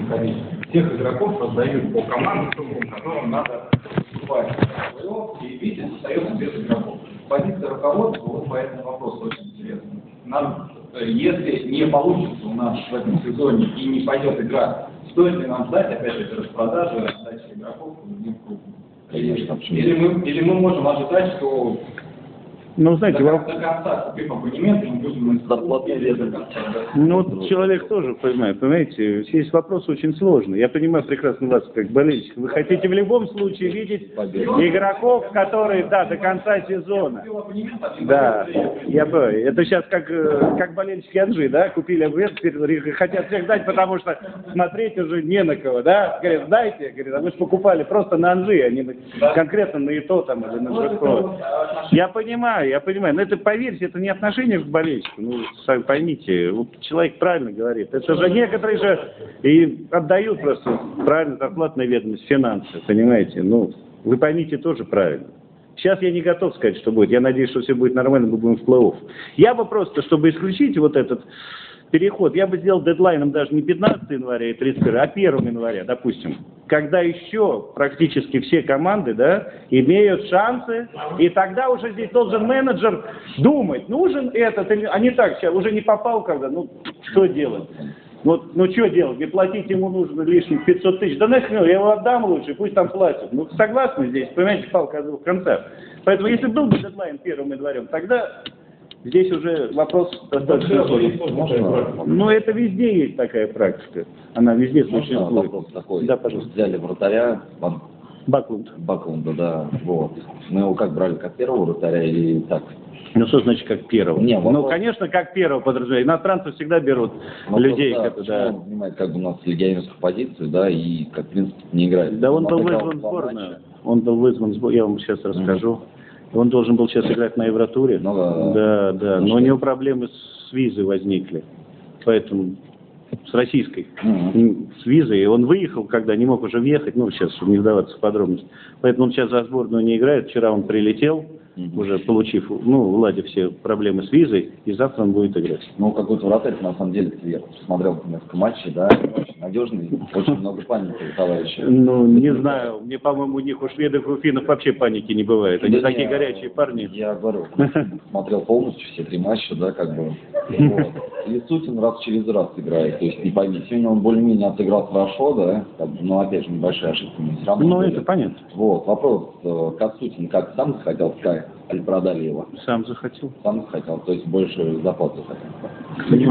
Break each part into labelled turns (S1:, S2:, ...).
S1: количество. Всех игроков раздают по командам, которым надо выступать в плей-офф, и Витязь остается без игроков. Позиция руководства вот по этому вопросу очень интересна. Нам, если не получится у нас в этом сезоне и не пойдет игра, стоит ли нам ждать опять же распродажи, раздачи игроков в другим клубам?
S2: Конечно.
S1: Или мы можем ожидать, что
S3: ну, знаете,
S1: до конца купив абонемент, мы будем
S2: зарплату
S1: до конца.
S3: ну, вот человек тоже понимает, понимаете, здесь вопрос очень сложный. Я понимаю прекрасно вас, как болельщик. Вы хотите в любом случае видеть игроков, которые, да, до конца сезона. Да, я понимаю. Это сейчас как болельщики Анжи, да, купили абонемент, хотят всех дать, потому что смотреть уже не на кого, да. Говорят, знаете, говорят, а вы же покупали просто на Анжи, а не конкретно на ИТО там или на Жиркова. Я понимаю, но это, поверьте, это не отношение к болельщику. Ну, сами поймите, вот человек правильно говорит. Это же некоторые же и отдают просто правильно зарплатная ведомость, финансы, понимаете. Ну, вы поймите тоже правильно. Сейчас я не готов сказать, что будет. Я надеюсь, что все будет нормально, мы будем в плей-офф. Я бы просто, чтобы исключить вот этот переход, я бы сделал дедлайном даже не 15 января и 31, а 1 января, допустим, когда еще практически все команды, да, имеют шансы, и тогда уже здесь должен менеджер думать, нужен этот, а не так, сейчас уже не попал когда, ну, что делать? Вот, ну, что делать? Не платить ему нужно лишних 500 тысяч. Да нахрен, я его отдам лучше, пусть там платят. Ну, согласны здесь, понимаете, палка о двух концах. Поэтому, если был бы дедлайн 1 января, тогда здесь уже вопрос достаточно сложный. Ну, это везде есть такая практика. Она везде существует.
S2: Вопрос такой.
S3: Да, пожалуйста.
S2: Взяли вратаря,
S3: Баклунда,
S2: да, вот. Мы его как брали, как первого вратаря или так?
S3: Ну, что значит как первого?
S2: Не, вопрос...
S3: Ну, конечно, как первого подразумевает. Иностранцы всегда берут людей.
S2: Да, да. Он занимает как бы у нас легионерскую позицию, да, и как в принципе не играет.
S3: Да, он был вызван в сборную. Он был вызван в сборную, я вам сейчас расскажу. Он должен был сейчас играть на Евротуре.
S2: Ну,
S3: да. Но у него проблемы с визой возникли. Поэтому с российской. С визой. И он выехал, когда не мог уже въехать. Ну, сейчас не вдаваться в подробности. Поэтому он сейчас за сборную не играет. Вчера он прилетел, уже получив, ну, уладив все проблемы с визой, и завтра он будет играть.
S2: Ну, какой-то вратарь, на самом деле, я смотрел несколько матчей, да, очень надежный, очень много паники у товарища.
S3: Ну, не знаю, мне, по-моему, у них у шведов и у финнов вообще паники не бывает. Они такие горячие парни.
S2: Я говорю, смотрел полностью все 3 матча, да, как бы. Вот. Лисутин раз через раз играет, то есть не пойми, сегодня он более-менее отыграл хорошо, да, как бы, но опять же небольшая ошибка, но все равно.
S3: Ну, это понятно.
S2: Вот, вопрос, Кацутин как сам захотел в Sky, или продали его?
S3: Сам захотел.
S2: Сам захотел, то есть больше зарплату захотел.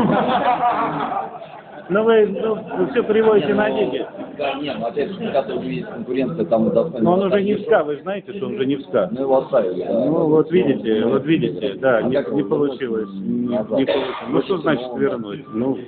S3: Ну, вы все приводите на деньги.
S2: Да, нет, но опять же, когда уже есть конкуренция, там достаточно...
S3: Но он уже не в СКА, вы знаете, что он уже не в СКА.
S2: Ну, его оставили, да.
S3: Ну, вот видите, да, не получилось. Не получилось. Ну, что значит вернуть? Ну,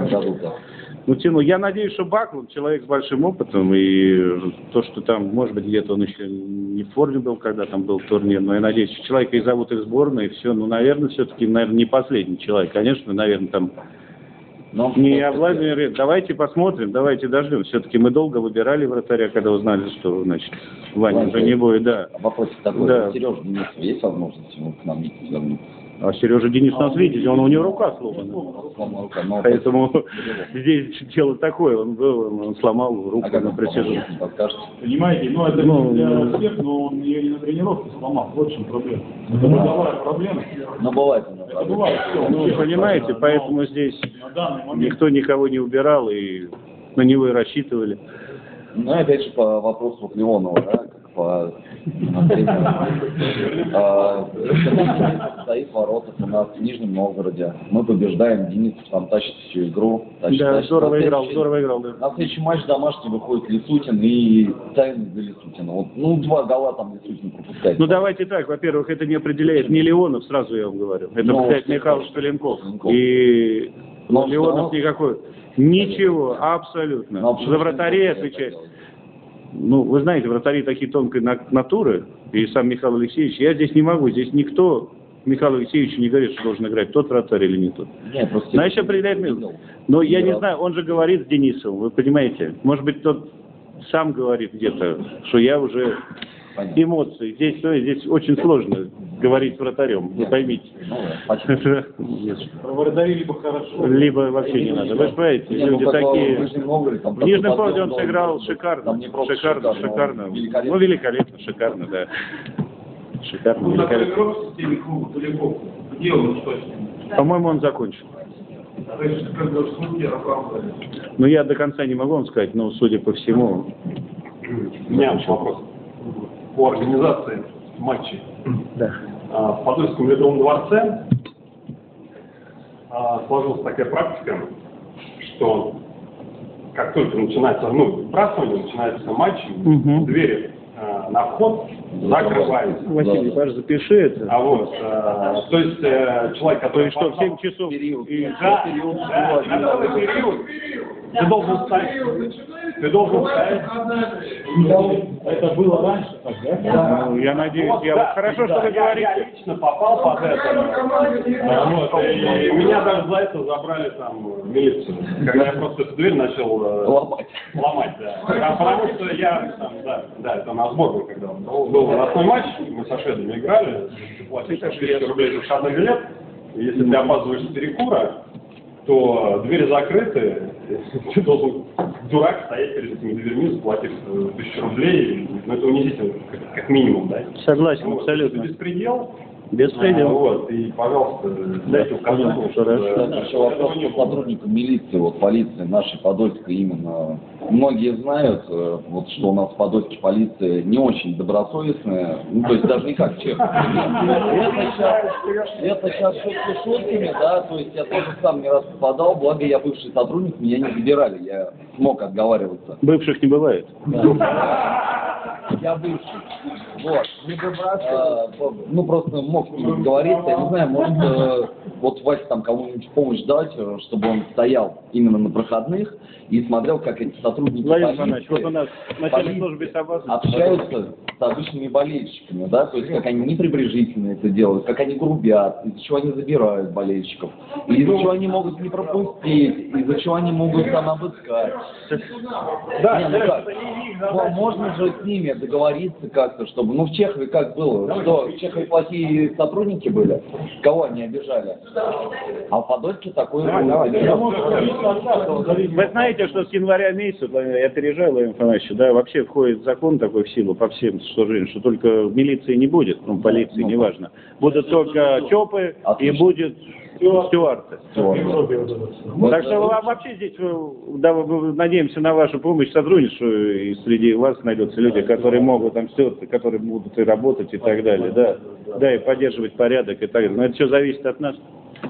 S3: я надеюсь, что Баклунд человек с большим опытом, и то, что там, может быть, где-то он еще не в форме был, когда там был турнир, но я надеюсь, что человека и зовут их в сборную, и все, ну, наверное, все-таки, не последний человек. Конечно, наверное, там... Но не Владимир, давайте посмотрим, давайте дождем. Все-таки мы долго выбирали вратаря, когда узнали, что, значит, Ваня уже не будет, да.
S2: Вопрос такой,
S3: да.
S2: Сережа Денисов есть возможность ему к нам не вернуться?
S3: А Сережа Денис нас видите, у него рука сломана. Поэтому здесь дело такое, он сломал руку на присяжении.
S1: Понимаете, ну это не для всех, но он ее не на тренировке сломал, вот в чем проблема. Это бытовая проблема.
S2: Но бывает.
S1: Это бывает.
S3: Ну, понимаете, поэтому здесь никто никого не убирал и на него и рассчитывали.
S2: Ну, опять же, по вопросу Леонова, да, как по... Стоит в воротах у нас в Нижнем Новгороде. Мы побеждаем, Денисов там тащит всю игру.
S3: Да, здорово играл, да.
S2: На следующий матч домашний выходит Лисутин и тайный за Лисутина. Вот, ну, 2 гола там Лисутин пропускает.
S3: Ну, давайте так, во-первых, это не определяет ни Леонов, сразу я вам говорю. Это определяет Михаил Шпиленков. И Леонов никакой. Ничего, абсолютно. За вратарей отвечает. Ну, вы знаете, вратари такие тонкой натуры, и сам Михаил Алексеевич, я здесь не могу, здесь никто Михаилу Алексеевичу не говорит, что должен играть тот вратарь или не тот.
S2: Нет, просто...
S3: Значит, определяет. Но я не знаю, он же говорит с Денисовым, вы понимаете, может быть, тот сам говорит где-то, что я уже
S2: Понятно.
S3: эмоций. Здесь очень сложно говорить с вратарем, вы поймите.
S2: Ну, спасибо.
S1: Про вратарей либо хорошо.
S3: Либо вообще не надо. Вы же понимаете,
S2: Не, ну,
S3: люди
S2: как
S3: такие...
S2: в Нижнем Новгороде, там
S3: В Нижнем
S2: такой
S3: Новгороде он
S2: подъем
S3: сыграл
S2: должен быть.
S3: шикарно.
S2: Там не просто
S3: Шикарно.
S2: Великолепно.
S3: Ну, великолепно, шикарно, да. Шикарно,
S1: Ну, такой
S3: великолепно.
S1: игрок в системе клуба Толяков. Где он, что с ним?
S3: По-моему, он закончил.
S1: То есть, как бы, слухи оправдали.
S3: Но я до конца не могу вам сказать, но, судя по всему...
S4: У меня вопрос по организации матчей.
S3: Да.
S4: В Подольском Ледовом дворце сложилась такая практика, что как только начинается, сбрасывание, начинается матч,
S3: Мгм.
S4: двери на вход закрываются.
S3: Василий, Паш, запиши это.
S4: То есть человек,
S3: То
S4: который...
S3: есть что, в 7 часов?
S2: Период.
S3: И-
S4: Да, на целый период ты должен встать.
S1: Это было раньше, тогда?
S3: Ну, я надеюсь,
S4: Вот,
S3: я...
S4: да,
S3: Хорошо,
S4: да,
S3: что вы
S4: я
S3: говорите.
S4: лично попал под это. И меня даже за это забрали там в милицию. Когда я просто эту дверь начал ломать, да. Потому что я там, да, это на сборную, когда был выносной матч, мы со шведами играли, ты платишь 1000 рублей за входной билет, и если ты опаздываешь с перекура, то двери закрыты, ты должен, дурак, стоять перед этими дверьми, заплатив 1000 рублей, ну это унизительно, как минимум, да?
S3: Согласен,
S4: Вот,
S3: абсолютно.
S4: это беспредел.
S3: Беспредел.
S4: Вот, и, пожалуйста, дайте указание, чтобы
S3: Хорошо.
S2: Еще вопрос по сотрудникам милиции, вот полиции нашей Подольской именно. Многие знают, вот, что у нас в Подольске полиция не очень добросовестная, ну, то есть даже не как чех. Это сейчас шутки шутками, да, то есть я тоже сам не раз попадал, благо я бывший сотрудник, меня не забирали, я смог отговариваться.
S3: Бывших не бывает.
S2: Я бывший. Вот. Ну, просто мог с ним договориться, я не знаю, может, вот Вася там кому-нибудь помощь дать, чтобы он стоял именно на проходных и смотрел, как эти сотрудники
S3: Владимир Иванович, вот у нас в начале
S2: полиции
S3: службы безопасности
S2: общаются с обычными болельщиками, да, то есть как они непренебрежительно это делают, как они грубят, из-за чего они забирают болельщиков, из-за чего они могут не пропустить, из-за чего они могут там обыскать.
S4: Да,
S2: Не, ну как? Можно же с ними договориться как-то, чтобы... Ну, в Чехове как было? Что, в Чехове плохие сотрудники были? Кого они обижали? А в Подольске такое было.
S3: Вы знаете, что с января месяца, я опережаю, Владимир Иванович, да, вообще входит закон такой в силу по всем служениям, что только милиции не будет, ну, полиции, неважно. Будут только ЧОПы и будет стюарты. Так что вообще здесь, да, мы надеемся на вашу помощь, сотрудничество, и среди вас найдутся люди, которые могут там стюарты, которые будут и работать и так далее, да, да, и поддерживать порядок и так далее. Но это все зависит от нас.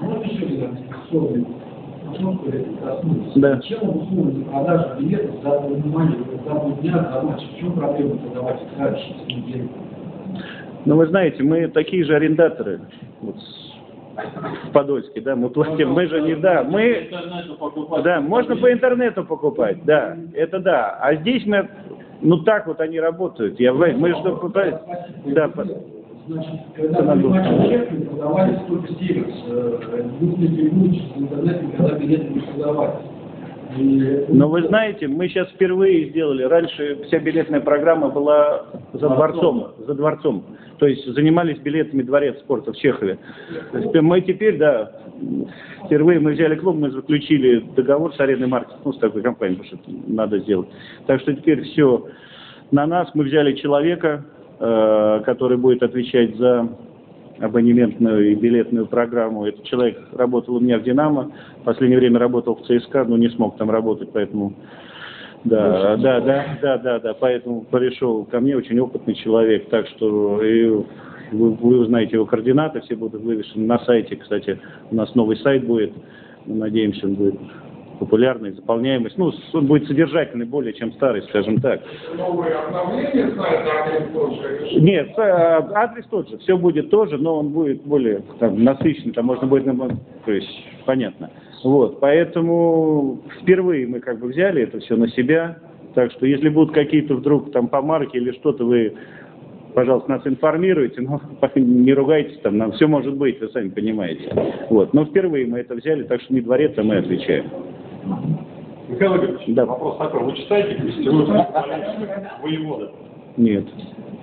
S3: Да.
S5: Чем условно продажа билетов за внимание, за дня, за матч? В чем проблема продавать дальше с недели?
S3: Ну, вы знаете, мы такие же арендаторы вот, в Подольске, да, мы платим, мы же не, да, мы, да, можно по интернету покупать, да, это да, а здесь мы, ну так вот они работают, мы что покупаем, да,
S5: Значит, когда были матчи в Чехии, продавались только Сиверс. Будет преимущество в интернете, когда билеты не продавались.
S3: Но вы знаете, мы сейчас впервые сделали, раньше вся билетная программа была за дворцом, то есть занимались билетами Дворец спорта в Чехове. Мы теперь, да, впервые мы взяли клуб, мы заключили договор с арендной маркетингом, ну, с такой компанией, потому что это надо сделать. Так что теперь все на нас, мы взяли человека, который будет отвечать за абонементную и билетную программу. Этот человек работал у меня в «Динамо», в последнее время работал в ЦСКА, но не смог там работать, поэтому да, поэтому пришел ко мне очень опытный человек, так что и вы узнаете его координаты, все будут вывешены на сайте, кстати, у нас новый сайт будет, мы надеемся, он будет популярный, заполняемость, ну, он будет содержательный более, чем старый, скажем так.
S1: Новые обновления сайта, адрес тот же?
S3: Нет, адрес тот же, все будет тоже, но он будет более там, насыщенный, там можно будет, то есть, понятно. Вот, поэтому впервые мы как бы взяли это все на себя, так что если будут какие-то вдруг там помарки или что-то, вы, пожалуйста, нас информируйте, но не ругайтесь там, нам все может быть, вы сами понимаете. Вот, но впервые мы это взяли, так что не Дворец, а мы отвечаем.
S4: Михаил Игоревич,
S3: да.
S4: вопрос такой. Вы читаете «Костяную воевода»?
S3: Нет.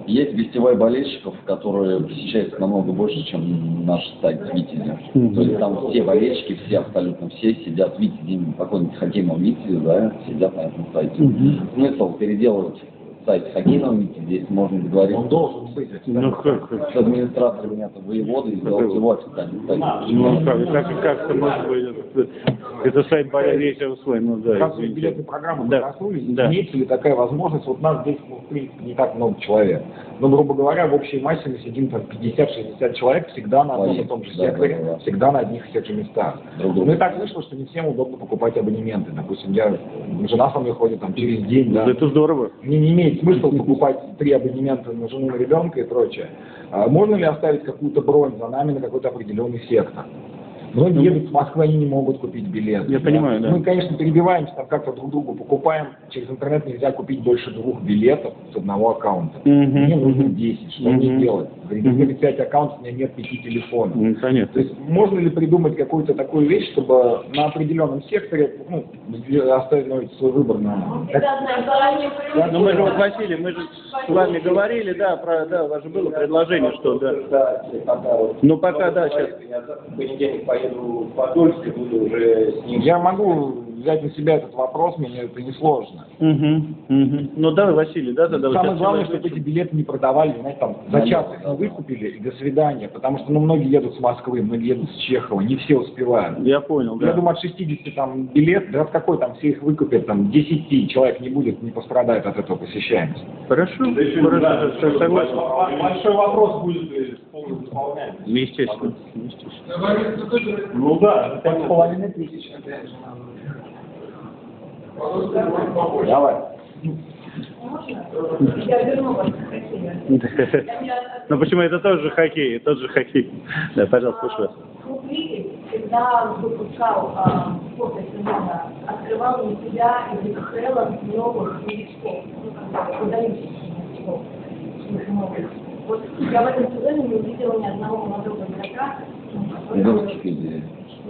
S2: Есть гостевые болельщиков, которые посещаются намного больше, чем наш сайт Витязи. То есть там все болельщики, все, абсолютно все сидят в Витязи, поклонники хоккейного Витязи, да, сидят на этом сайте. Смысл переделывать сайт хоккейного Витязи, здесь можно договориться.
S6: Он должен быть.
S2: С администраторами этого воеводы и сделать его официальным сайтом.
S3: Ну, как-то может быть, это сайт болельщиков свой, ну да.
S6: Как билетные программы
S3: Да.
S6: проснулись,
S3: Да.
S6: имеется ли такая возможность? Вот нас здесь, ну, в принципе, не так много человек. Но, грубо говоря, в общей массе мы сидим там 50-60 человек всегда на одном и том же
S2: Да,
S6: секторе,
S2: да, да.
S6: всегда на одних и тех же местах.
S2: Друг другу.
S6: Ну и так вышло, что не всем удобно покупать абонементы. Допустим, жена со мной ходит там через день, да.
S3: Это здорово.
S6: Мне не имеет смысла покупать 3 абонемента на жену, на ребенка и прочее. А можно ли оставить какую-то бронь за нами на какой-то определенный сектор? Многие едут с Москвы, они не могут купить билет.
S3: Я понимаю, да.
S6: Мы, конечно, перебиваемся, там как-то друг другу покупаем. Через интернет нельзя купить больше 2 билетов с одного аккаунта. Мне нужно 10. Что мне делать? Говорит, 5 аккаунтов, у меня нет 5 телефонов.
S3: Понятно.
S6: То есть можно ли придумать какую-то такую вещь, чтобы на определенном секторе оставить свой выбор на...
S3: Ну мы же вот, Василий, мы же с вами говорили, да, у вас же было предложение, что да. Ну пока, да, сейчас.
S1: Я в понедельник поеду в Подольск и буду уже с ним.
S6: Я могу взять на себя этот вопрос, мне это несложно.
S3: Ну давай, Василий, да, тогда.
S6: Самое главное, чтобы эти билеты не продавали, знаете, там, за час их выкупили и до свидания, потому что, многие едут с Москвы, многие едут с Чехова, не все успевают.
S3: Я понял, да.
S6: Я думаю, от 60 там билет, да от какой там, все их выкупят, там, 10 человек не будет, не пострадает от этого посещаемости.
S3: Хорошо, хорошо, согласен.
S4: Большой вопрос будет полностью исполняем.
S3: Естественно.
S4: Ну да,
S6: 5,5 тысяч. Давай.
S7: Я верну вас к хоккею.
S3: Ну почему это тоже хоккей, тот же хоккей. Да, пожалуйста, слушаю вас.
S7: Клуб «Витязь» всегда выпускал после сезона, открывал для себя из КХЛ новых новичков, выдающихся новичков, новых. Вот я в этом сезоне не увидела ни одного молодого игрока,
S2: Идёточка идея.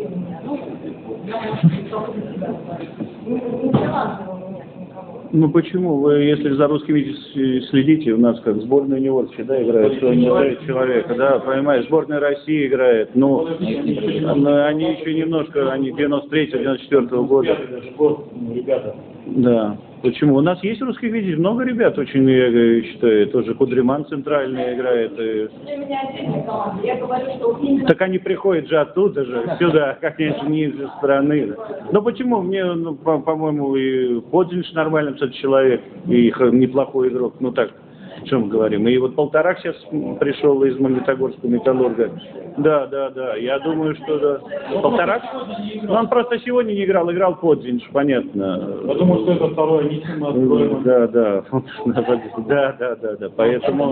S3: Ну почему? Вы, если за русским Витязь следите, у нас как сборная юниоров всегда играет 109 человек, да, понимаешь, сборная России играет, но они еще немножко, они 93-94 года.
S4: ребята.
S3: Да. Почему? У нас есть русский Витязь, много ребят очень, я считаю, тоже Кудриман центральный играет.
S7: Для меня отдельная команда. Я говорю, что именно...
S3: Так они приходят же оттуда же, сюда, как-нибудь не из страны. Ну почему? Мне, по-моему, и Подзинш нормальный, кстати, человек, и неплохой игрок, ну так. О чем мы говорим? И вот Полторак сейчас пришел из Магнитогорского Металлурга. Да, я думаю, что да. Полторак? Ну, он просто сегодня не играл, играл Подзинш, понятно.
S4: Я думаю, что это второе Анисима.
S3: Да, поэтому...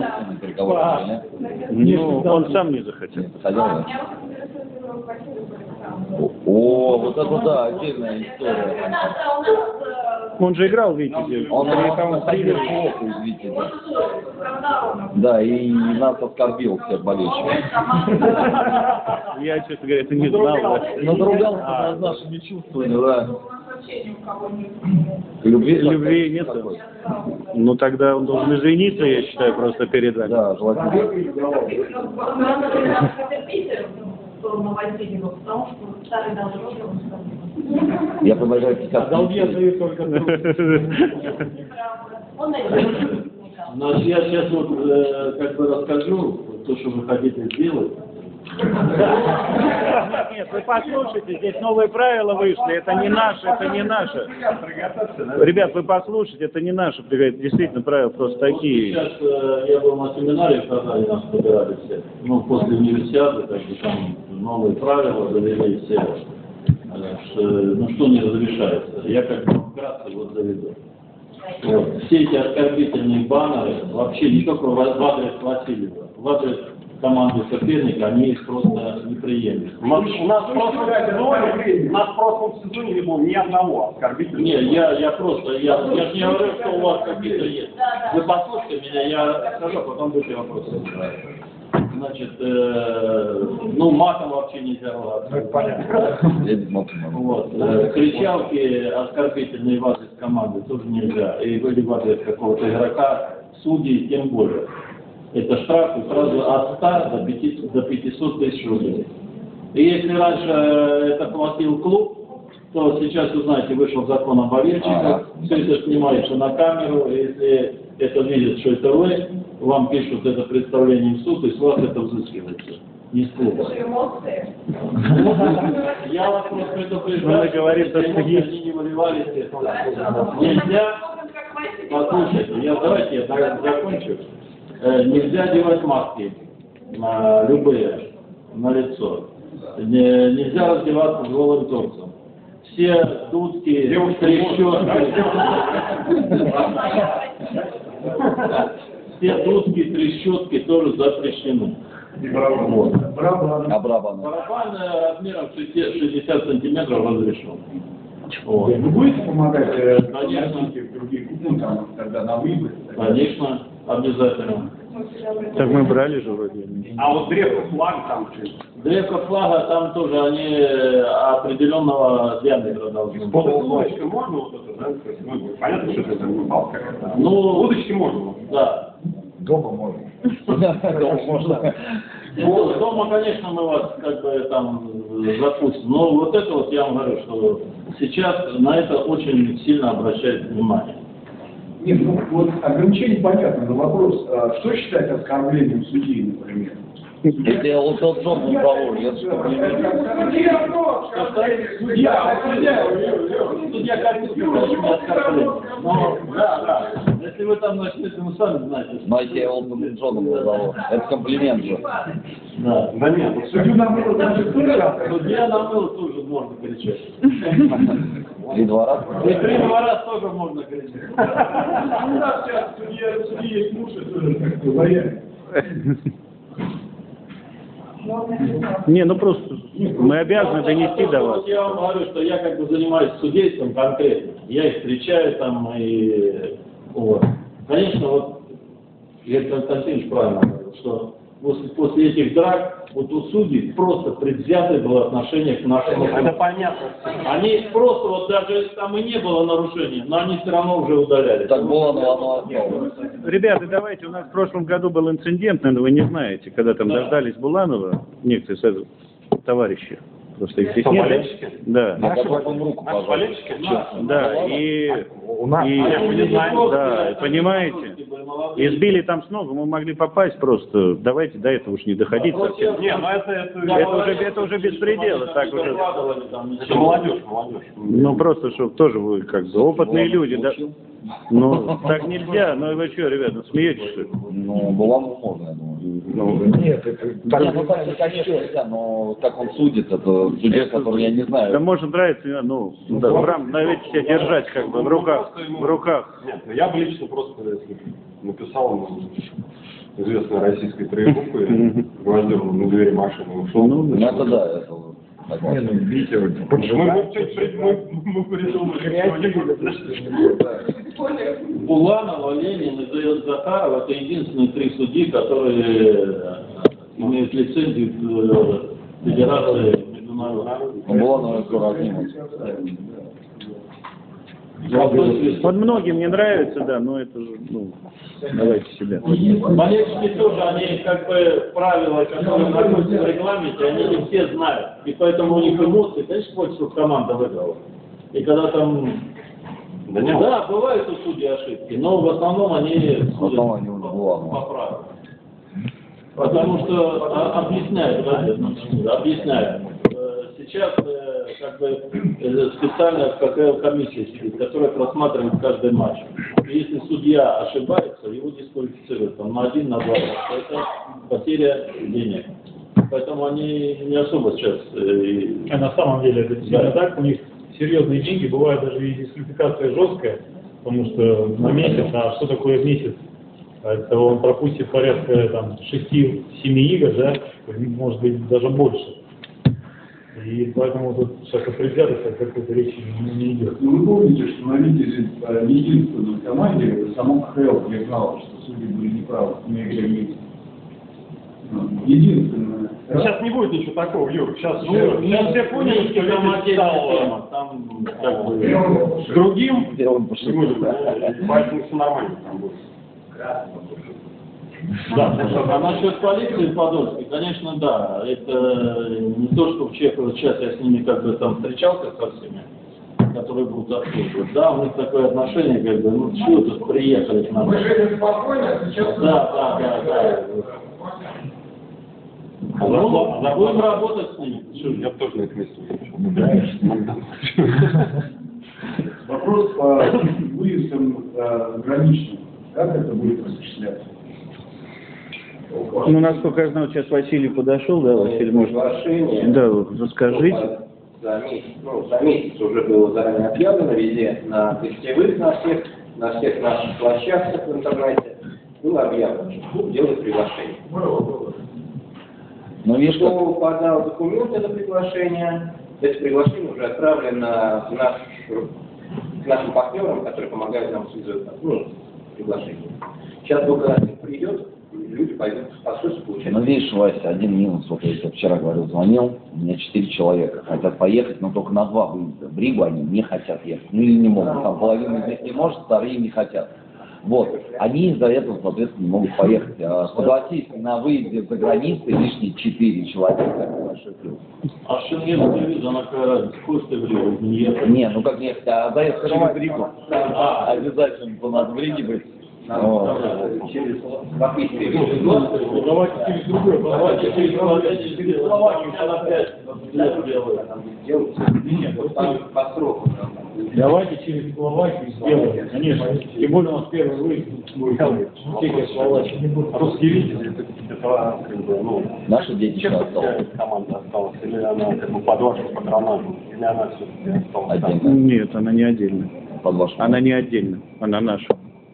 S3: Ну, он сам не захотел.
S2: О, вот это да, отдельная история.
S3: Он же играл в Витязе.
S2: Он приходил плохо из Витязя. Да, и нас оскорбил всех болельщиков.
S3: Я, честно говоря, это не знал.
S2: Надругался над нашими чувствами, да. Любви
S3: нет? Ну тогда он должен извиниться, я считаю, просто перед вами.
S2: Да, желательно.
S7: Потому что старый должен.
S2: Я предлагаю 50 тысяч.
S8: Значит, я сейчас вот как бы расскажу то, что вы хотите сделать.
S3: Нет, вы послушайте, здесь новые правила вышли, это не наше. Ребят, вы послушайте, это не наше, действительно правила просто такие.
S8: Сейчас я был на семинаре, когда они нас собирали все, после универсиады, так что там новые правила завели все, что не разрешается. Я как бы вкратце заведу. Вот. Все эти оскорбительные баннеры, вообще не только в адрес Васильева, в адрес команды соперника, они просто неприемлемы.
S4: У нас в прошлом сезоне не было ни одного оскорбительного.
S8: Не, я же не говорю, что у вас какие-то есть. Вы послушайте меня, я скажу, потом будете вопросы. Значит, матом вообще нельзя ругаться. Вот. Кричалки оскорбительные в адрес команды тоже нельзя. И были в адрес какого-то игрока, судей тем более. это штрафы сразу от 100 до 500 тысяч рублей. И если раньше это платил клуб, то сейчас, вы знаете, вышел закон о болельщиках, все это снимается на камеру, если это видят, что это вы, вам пишут это представление в суд, и с вас это взыскивается. Не с клуба. Я вас просто предупреждаю, что они не выливались. Нельзя, послушайте, давайте я закончу. Нельзя делать маски любые на лицо. Нельзя раздеваться с голым торсом. Все дудки, трещотки тоже запрещены. Вот.
S2: Барабан
S8: размером 60 сантиметров разрешен. Вот.
S1: Вы будете помогать
S8: конечно,
S1: других, ну, там, тогда на выборы?
S8: Конечно, обязательно.
S3: Так мы брали же вроде.
S4: А вот древко флаг там что?
S8: Древко флага там тоже они определенного диаметра должны быть.
S4: Удочка можно вот это, да? То есть, ну, понятно, что это не палка какая-то.
S8: Ну,
S4: удочки можно.
S8: Да.
S6: Дома можно.
S8: Дома, конечно, мы вас как бы там запустим. Но вот это вот я вам говорю, что сейчас на это очень сильно обращают внимание.
S1: Нет, ну вот ограничение понятно, но вопрос, что считать оскорблением судьи, например?
S2: Это я вот тот джоб разговор, я
S8: Судья как-то не оскорбление. Но, да. Если вы там начнете, вы сами знаете.
S2: Знаете, я Олтон Джоном разговор. Это комплимент же.
S8: Да.
S4: Да нет,
S1: Судью намыло, значит,
S8: Судья намыло тоже можно кричать.
S2: 3-2 раза?
S8: И 3-2 раза тоже можно кричать.
S1: У нас сейчас судьи есть муж, это военный.
S3: Не, ну просто мы обязаны донести до вас.
S8: Вот я вам говорю, что я как бы занимаюсь судейством конкретно. Я их встречаю там и вот. Конечно, вот Игорь Константинович правильно говорил, что после этих драк вот у судей просто предвзятое было отношение к нашему.
S4: это понятно.
S8: Они просто, вот даже если там и не было нарушений, но они все равно уже удаляли.
S2: Так было, но оно
S3: Ребята, давайте, у нас в прошлом году был инцидент, наверное, вы не знаете, когда там дождались Буланова, некоторые товарищи. Просто их здесь нет.
S4: Болельщики?
S3: Да.
S6: Наши руку,
S4: Наши болельщики?
S3: Да, и
S6: у нас.
S3: да, понимаете, избили там с ног, мы могли попасть просто, давайте до этого уж не доходить совсем.
S4: Не, ну
S3: Это уже беспредел, так уже.
S4: Это молодежь.
S3: Ну просто, чтобы тоже вы как бы опытные люди, да. Ну, так нельзя, ну вы что, ребята, смеетесь, что ли?
S2: Ну, Буланову можно, я думаю.
S3: Ну,
S6: Нет, это...
S2: Нет, ну так, конечно, нельзя, но как он судит, это судья, который я не
S3: да
S2: знаю.
S3: может нравится, ну, да, навіть себя держать как бы в руках.
S4: Нет, ну я бы лично просто написал ему известной российской троебуквой, гвоздем на двери машины ушел.
S2: Ну, это да, это
S6: Не, ну, видите,
S4: Мы придумали.
S8: Буланова, Ленин и Захаров — это единственные 3 судьи, которые имеют лицензию Федерации международной.
S2: Буланова скоро отнимут.
S3: Вот многим не нравится, да, но это же, ну, давайте себя.
S8: Болельщики тоже, они как бы правила, которые находятся в регламенте, они не все знают. И поэтому у них эмоции, конечно, хочется, чтобы команда выиграла. И когда там... Да, бывают у судей ошибки, но в основном они судят по правилам. Потому что объясняют. Сейчас как бы специальная какая комиссия сидит, которая просматривает каждый матч. И если судья ошибается, его дисквалифицируют там, на 1, на 2 раза. Это потеря денег. Поэтому они не особо сейчас...
S9: А на самом деле это действительно так, у них серьезные деньги, бывает даже и дисквалификация жесткая, потому что на месяц, а что такое месяц? Это он пропустит порядка там 6-7 игр, да, может быть даже больше. И поэтому тут сейчас о предвзятости какой-то речи не идет.
S1: Ну, вы помните, что на Витязе единственной команде само КХЛ признало, что судьи были неправы на игре вместе. Единственное.
S4: Сейчас не будет ничего такого, Юр. Сейчас
S8: все поняли, что там отдельная тема. Там как бы
S4: с другим, поэтому все нормально там будет.
S8: Да, а насчет полиции Подольской, конечно, да. Это не то, что в Чехово, сейчас я с ними как бы там встречался со всеми, которые будут обслуживать. Да, у них такое отношение, как бы, ну чего тут приехали к нам.
S1: Мы жили спокойно, сейчас...
S8: Да. Будем работать с ними.
S4: Я тоже на это место
S10: Вопрос по выездам граничным. Как это будет осуществляться?
S3: Ну, насколько я знаю, сейчас Василий подошел, да, Василий, может, да, расскажите.
S11: За месяц уже было заранее объявлено везде, на гостевых, на всех наших площадках в интернете было объявлено, что будут делать приглашение.
S2: Ну, видишь, как...
S11: Кто подал документы на приглашение, это приглашение уже отправлено к нашим партнерам, которые помогают нам связывать приглашение. Сейчас только придет, люди пойдут в посольство получать.
S2: Ну, видишь, Вася, один минус. Вот я вчера говорил, звонил, у меня 4 человека хотят поехать, но только на 2 выезда. В Ригу они не хотят ехать. Ну, или не могут. Там половина из них не может, вторые не хотят. Вот. Они из-за этого, соответственно, не могут поехать. Согласись, на выезде за границей лишние 4 человека. Большой плюс.
S8: А шенгенская виза, она какая разница? Хочешь ты в Ригу?
S2: Не, ну как ехать? А заехать через Ригу? Обязательно надо в Риге быть.
S11: Через Латвийское.
S9: Давайте через другое, давайте через Словакию.
S11: По сроку.
S9: Давайте через Словакию сделаем. Конечно. Тем более у нас первый выезд будет. Словакия. Русские видите, это как бы, ну...
S2: Наши дети сейчас осталось.
S4: Команда осталась, или она как бы под вашим патронажем, или она все-таки осталась?
S2: Отдельно.
S3: Нет, она не отдельно.
S2: Под вашим.
S3: Она не отдельно, она наша.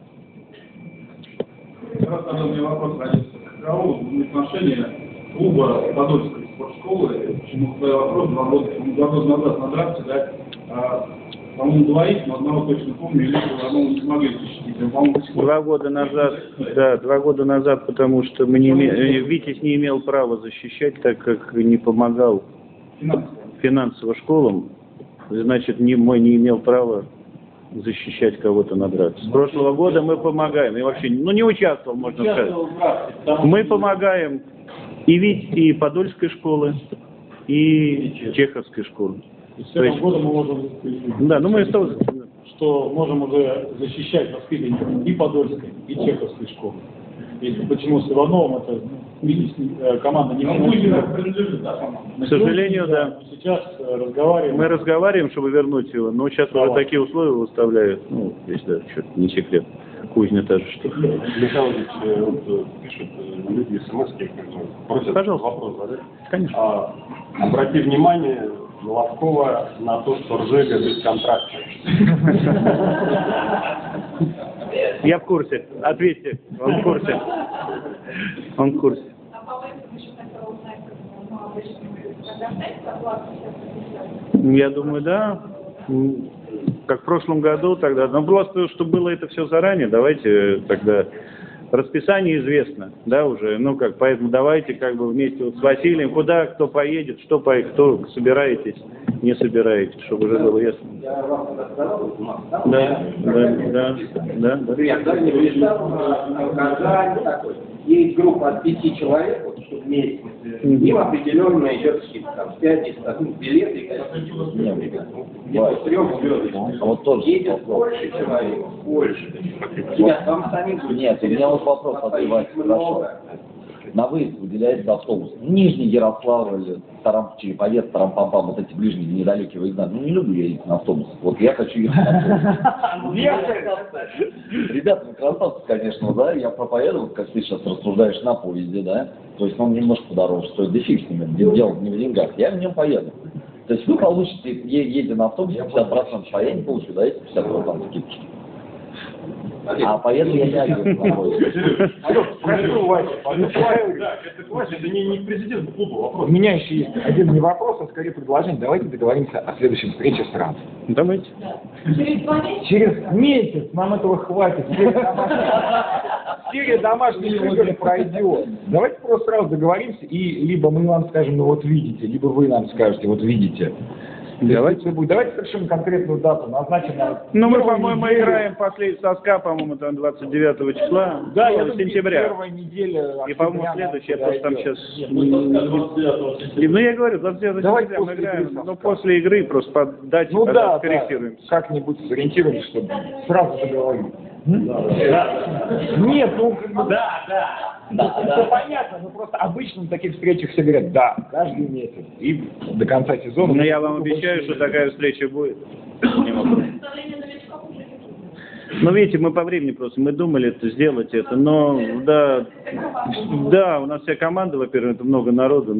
S10: Раз тогда у меня вопрос родился. Каково отношение клуба Подольской спортшколы, почему твой вопрос 2 года назад на драфте, да, по-моему, 2, но одного точно помню, или одного не смогли защитить.
S3: 2 года назад, да, 2 года назад, потому что мы Витязь не имел права защищать, так как не помогал финансово школам, значит, мой не имел права защищать кого-то на драться. С прошлого года мы помогаем, и вообще, ну не участвовал, можно сказать. Мы помогаем и Подольской школы, и Чеховской школы.
S9: И с этого года мы можем,
S3: да, ну мы
S9: что можем уже защищать воспитанников и Подольской, и Чеховской школы. Если почему с Ивановым это команда не принадлежит,
S3: к сожалению, да.
S9: Сейчас разговариваем.
S3: Мы разговариваем, чтобы вернуть его, но сейчас уже такие условия выставляют. Ну, здесь да, что-то не секрет. Кузня та же, что.
S4: Михаил Ильич, вот, пишут люди смс-ки, просят
S3: Пожалуйста.
S4: вопрос задать.
S3: Конечно.
S4: Обрати внимание Ловкова на то, что Ржега без контракта.
S3: Я в курсе. Ответьте. Он в курсе. Он в курсе. Я думаю, да. Как в прошлом году тогда. Но просто, чтобы было это все заранее, давайте тогда... Расписание известно, да, уже, ну как, поэтому давайте как бы вместе вот с Василием, куда кто поедет, кто собираетесь, не собираетесь, чтобы уже было ясно.
S11: Я вам рассказал,
S3: да.
S11: Дальний выезд, Казань такой. Есть группа от 5 человек, вот, что в месяц, им определенно идет скидка, там, 5-10 билеты,
S2: вот тоже
S11: едет больше человек, больше. Ребят, вам самим
S2: нет, у меня вот вопрос отбивать, хорошо. На выезд выделяется автобус. Нижний Ярославль, Череповец, Тарам-Пам-Пам, вот эти ближние, недалекие выезда. Ну, не люблю я ездить на автобусах. Вот я хочу ехать на автобусе. Ребята, вы красавцы, конечно, да, я проповедовал, как ты сейчас рассуждаешь, на поезде, да. То есть он немножко подороже стоит, да фиг с ним, дело не в деньгах. Я в нем поеду. То есть вы получите, едя на автобусе, 50%, а я не получу, да, если 50% скидки. А поеду я не один.
S6: Прошу, Вася,
S4: Это не к президенту клуба вопрос.
S6: У меня еще есть один не вопрос, а скорее предложение. Давайте договоримся о следующей встрече с РАН.
S3: Давайте.
S6: Через месяц нам этого хватит. Серия домашних игр пройдет. Давайте просто сразу договоримся, и либо мы вам скажем, ну вот видите, либо вы нам скажете, вот видите.
S3: Давайте.
S6: Давайте совершим конкретную дату, назначенную.
S3: Ну, мы, по-моему, играем последний соска, по-моему, там 29 числа,
S6: Да, я думаю,
S3: сентября.
S6: первая неделя.
S3: И, по-моему, следующая, я просто там сейчас...
S8: Ну,
S3: Ну, я говорю, 29
S6: Давайте
S3: сентября мы
S6: после
S3: играем,
S6: игры
S3: но
S6: соска.
S3: после игры просто по дате
S6: Ну да,
S3: корректируемся.
S6: как-нибудь сориентируемся, чтобы сразу договорились. Нет, ну, все понятно, но просто обычно на таких встречах все говорят, да, каждый месяц, и до конца сезона.
S3: Но я вам обещаю, что такая встреча будет. Не могу. Ну, видите, мы по времени просто, мы думали это, сделать это, но, да, у нас вся команда, во-первых, это много народу,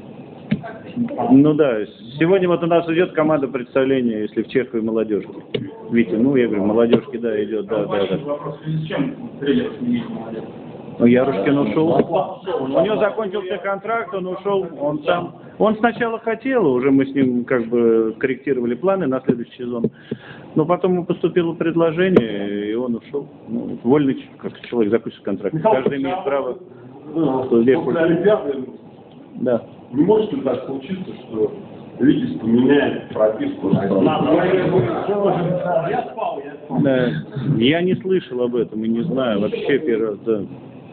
S3: ну да, сегодня вот у нас идет команда представления, если в Чеховой молодежки. Витя, ну, я говорю, молодежки, да, идет, да.
S10: Вопрос, с чем тренер сменить молодежь?
S3: Ну, Ярушкин ушел. У него закончился контракт, он ушел, он сначала хотел, уже мы с ним как бы корректировали планы на следующий сезон, но потом ему поступило предложение, и он ушел. Ну, вольный как человек закончил контракт. Каждый имеет право.
S4: После Олимпиады,
S3: да.
S4: не может ли так случиться, что Витязь поменяет прописку на
S3: Да. Я не слышал об этом и не знаю, вообще первый раз, да.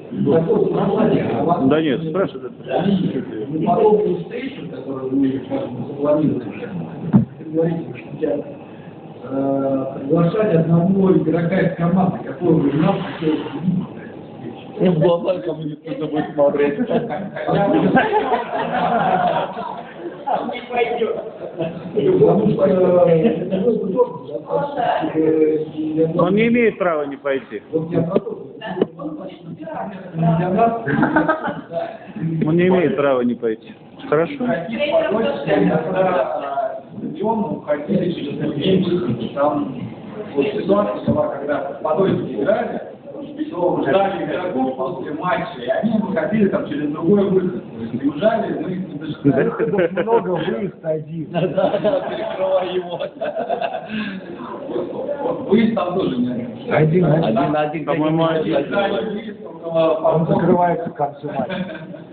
S3: Да нет, спрашивай.
S5: Подобную встречу, которую вы запланировали, вы говорите, что тебя приглашать одного игрока из команды, которого вы нас хотели видеть.
S2: В глаза ко мне кто-то будет смотреть.
S5: Не пойдет. Потому что
S3: Он не имеет права не пойти.
S5: вот я про то, для нас,
S3: Он не имеет права не пойти. Хорошо.
S1: Стадион уходили через людей, там вот ситуация была, когда в Подольске играли, то ждали игроков после матча, и они выходили там через другой выход. То есть уезжали, мы их не дожидались.
S6: Много выезд один.
S2: Перекрывай его.
S1: Вот выезд там тоже не
S6: Один.
S3: По-моему, один.
S6: Он закрывается к концу матча.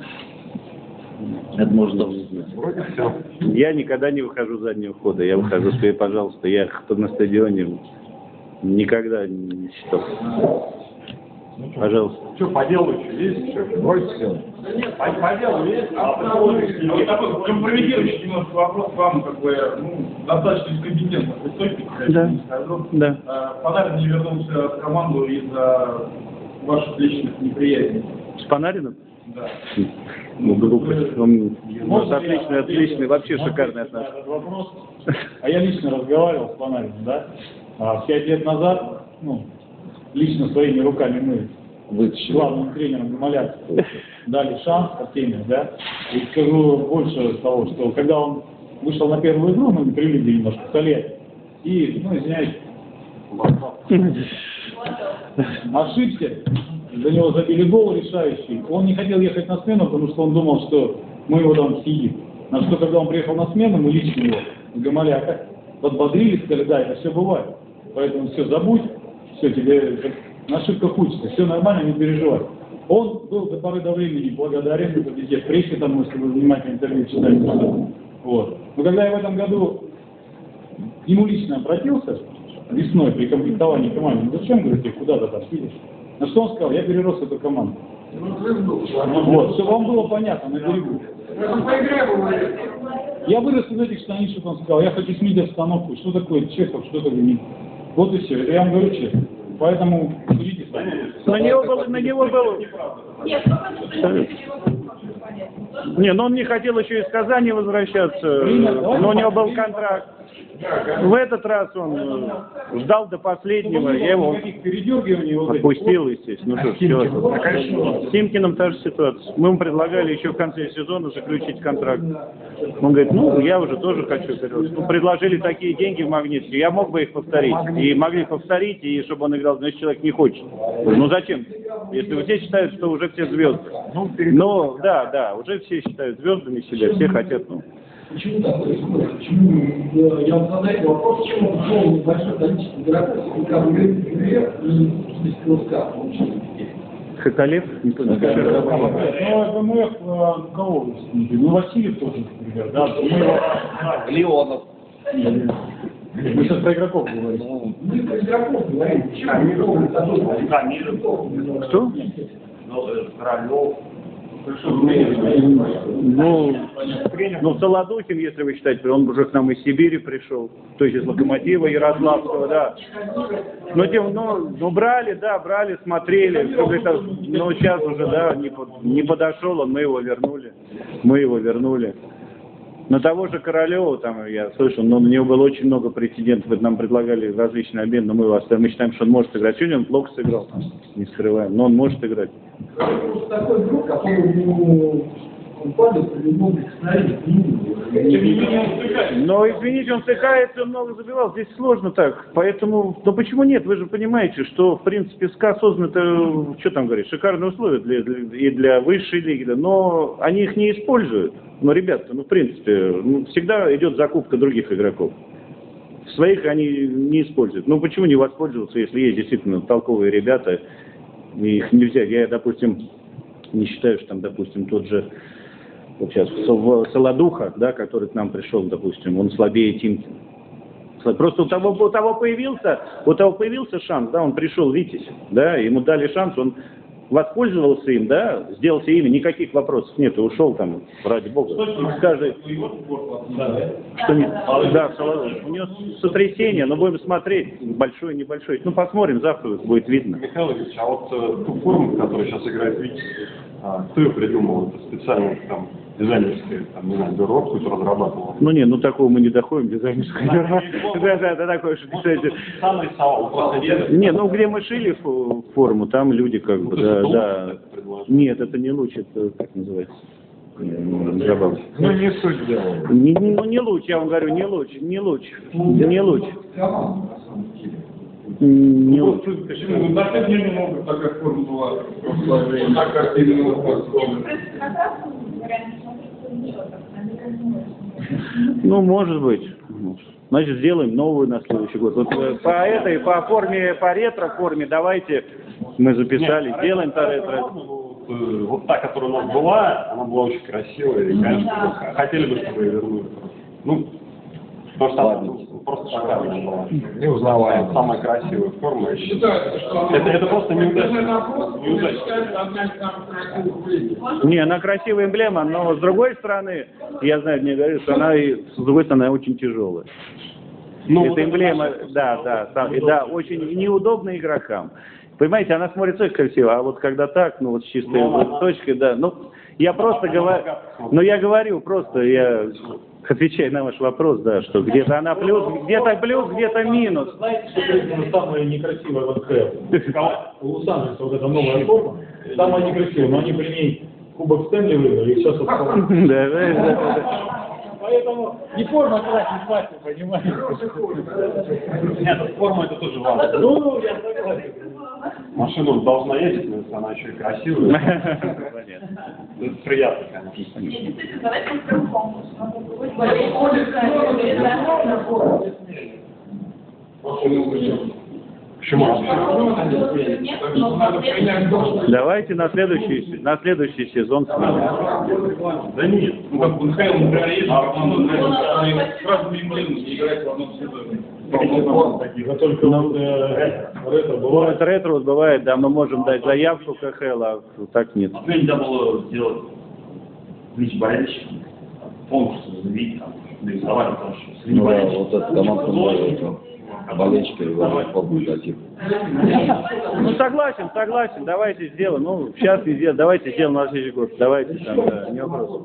S2: Это можно тоже сделать.
S6: Вроде все.
S3: Я никогда не выхожу с заднего хода. Я выхожу, скорее, пожалуйста. Я кто на стадионе никогда не считал. Пожалуйста.
S4: Что, по делу еще есть? Еще?
S6: Вроде все.
S4: По делу есть?
S10: Вот такой компрометирующий немножко вопрос вам, как бы, достаточно компетентно высокий,
S3: Да.
S10: не скажу.
S3: Да.
S10: Панарин не вернулся в команду из-за ваших личных неприязней.
S3: С Панариным?
S10: Да.
S3: Ну, глупость. Он у нас отличный, вообще шикарный отношения.
S9: Этот вопрос. А я лично разговаривал с Панариным, да? 5 лет назад, лично своими руками мы главным тренером Гамалярского дали шанс Артемию, да? И скажу больше того, что когда он вышел на первую игру, мы привели немножко солять. И, извиняюсь, ошибся, за него забили гол решающий. Он не хотел ехать на смену, потому что он думал, что мы его там съедим. На что, когда он приехал на смену, мы лично его в Гамаляках подбодрили, сказали, да, это все бывает. Поэтому все забудь, все, тебе на ошибках учишься, все нормально, не переживай. Он был до поры до времени благодарен, это везде в прессе, там, если вы внимательно интервью читаете. Вот. Но когда я в этом году к нему лично обратился, весной при комплектовании команды, зачем, говорит, ты куда-то там сидишь? На что он сказал, я перерос эту команду. Вот, чтобы вам было понятно, на берегу. Я вырос из этих штанин, что он сказал, я хочу сменить обстановку, что такое Чехов, что такое Ник. Вот и все, это я вам говорю честно. Поэтому судите сами.
S3: На него было... Не, но он не хотел еще из Казани возвращаться, но у него был контракт. В этот раз он ждал до последнего, я его отпустил, естественно. Ну что, с Тимкиным та же ситуация. Мы ему предлагали еще в конце сезона заключить контракт. Он говорит, я уже тоже хочу перерос. Предложили такие деньги в Магнитске, я мог бы их повторить. И могли повторить, и чтобы он играл, значит, человек не хочет. Зачем? Если все считают, что уже все звезды. Да, уже все считают звездами себя, все хотят,
S5: Почему так происходит? Почему, я вам задаю вопрос, почему ушел небольшое количество игроков, как в игре, и без КСК получилось?
S3: Хакалев? Не понял.
S9: МФ кого вы снимете? Васильев тоже, например, да?
S2: Леонов.
S9: Мы сейчас про игроков говорим.
S5: Мы про игроков говорим.
S3: Кто?
S4: Королев.
S3: Ну, Солодухин, если вы считаете, он уже к нам из Сибири пришел, то есть из Локомотива Ярославского, да. Ну, брали, да, брали, смотрели, но сейчас уже, да, не подошел он, мы его вернули. На того же Королева, там, я слышал, но у него было очень много претендентов, нам предлагали различные обмены, но мы его оставим. Мы считаем, что он может играть. Сегодня он плохо сыграл, не скрываем, но он может играть.
S5: Это такой игрок, который он падает при любом прикосновении.
S3: Но, извините, он стыкается, он много забивал, здесь сложно так, поэтому, но почему нет, вы же понимаете, что, в принципе, СКА создан, это, что там говорить, шикарные условия и для высшей лиги, да, но они их не используют, но, ребята, в принципе, всегда идет закупка других игроков, своих они не используют, почему не воспользоваться, если есть действительно толковые ребята, и их нельзя, я, допустим, не считаю, что там, допустим, тот же, вот сейчас, Солодуха, да, который к нам пришел, допустим, он слабее Тимкина. Просто у того появился шанс, да, он пришел Витязь, да, ему дали шанс, он воспользовался им, да, сделался ими, никаких вопросов нет, ушел там, ради бога. Скажи, что нет, да, Солодух, у него сотрясение, но будем смотреть, большой, небольшой. Посмотрим, завтра будет видно.
S4: Михаил Ильич, а вот ту форму, которую сейчас играет Витязь, кто ее придумал? Это специально там дизайнерское, там, не знаю, бюро какое-то разрабатывало?
S3: Такого мы не доходим, дизайнерское бюро. Да, такое, что, кстати.
S4: Сам рисовал, просто делает.
S3: Где мы шили форму, там люди как бы, да. Нет, это не луч, это как называется? Забавно.
S6: Не суть дела.
S3: Не луч, я вам говорю, не луч. Не луч.
S10: Почему? На 5 дней много такая форма была. Так как именно
S3: может быть. Значит, сделаем новую на следующий год. Вот по форме, по ретро-форме, давайте, мы записали, сделаем по ретро.
S4: Вот та, которая у нас была, она была очень красивая, и, конечно, хотели бы, чтобы ее вернули. Потому что она просто шикарная была.
S6: Неузнаваемая.
S4: Самая красивая форма. Это просто неудачно.
S3: Не, она красивая эмблема, но с другой стороны, я знаю, мне говорят, что она, с другой стороны, она очень тяжелая. Эта эмблема, да, очень неудобна игрокам. Понимаете, она смотрится очень красиво, а вот когда так, с чистой точкой, да, я просто говорю, я говорю просто, я отвечаю на ваш вопрос, да, что где-то она плюс, где-то минус.
S9: Знаете, что придумано самое некрасивое в НХЛ? У Лос-Анджелеса вот эта новая форма, самая некрасивая, но они при ней Кубок Стэнли выиграли, и сейчас вот
S3: Да.
S9: Поэтому не форма красить мастер, понимаете?
S4: Нет, форма это тоже важно.
S9: Я согласен.
S4: Машина должна ездить, но если она еще и красивая, это приятно, конечно.
S7: Давайте устроим конкурс.
S4: Почему?
S3: Давайте на следующий сезон снимем.
S10: Да нет, Михаил, например, есть сразу не играть в одном сезоне.
S9: Только ретро бывает.
S3: Ретро бывает, да, мы можем дать заявку к КХЛ, а так нет.
S8: Нельзя было сделать лич болельщиков, полностью заявить, нарисовать, потому что среди болельщиков.
S2: Вот эта команда болельщика его побудет.
S3: Согласен, давайте сделаем. Сейчас не сделаем, давайте сделаем на следующий год. Давайте там, да, не вопрос.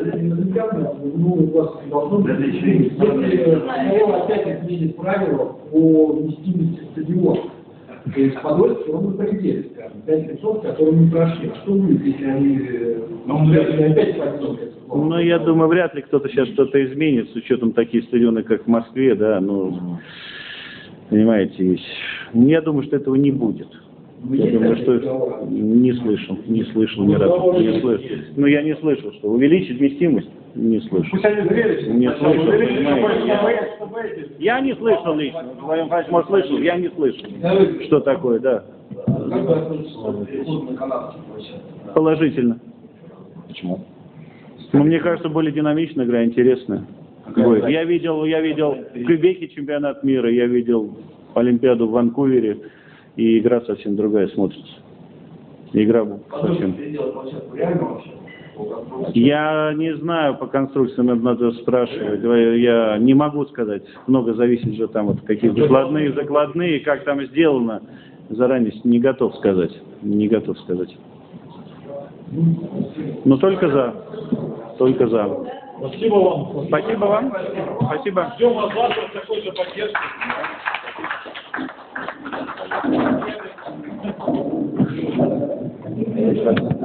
S5: Опять изменит правила по вместимости стадиона. То есть Подольский, он на пределе, скажем, 5-500, которые не прошли. А что будет, если они опять пойдут?
S3: Я думаю, вряд ли кто-то сейчас что-то изменит, с учетом таких стадионов, как в Москве, да, понимаете, я думаю, что этого не будет. Я думаю, что не слышал ни разу. Не слышал. Я не слышал, что увеличить вместимость, не слышал. Не слышал, понимаете. Я не слышал лично. Владимир Павлович, может, слышал, я не слышал. Что такое, да. Положительно.
S2: Почему?
S3: Мне кажется, более динамичная игра, интересная. будет. Я видел в Квебеке чемпионат мира, я видел Олимпиаду в Ванкувере, и игра совсем другая смотрится. Игра совсем... Я не знаю по конструкции, надо спрашивать. Я не могу сказать. Много зависит же там от каких закладные, как там сделано. Заранее не готов сказать. Не готов сказать. Но только за. Только за.
S9: Спасибо вам.
S3: Спасибо вам. Спасибо.
S9: Ждем вас завтра с такой же поддержкой.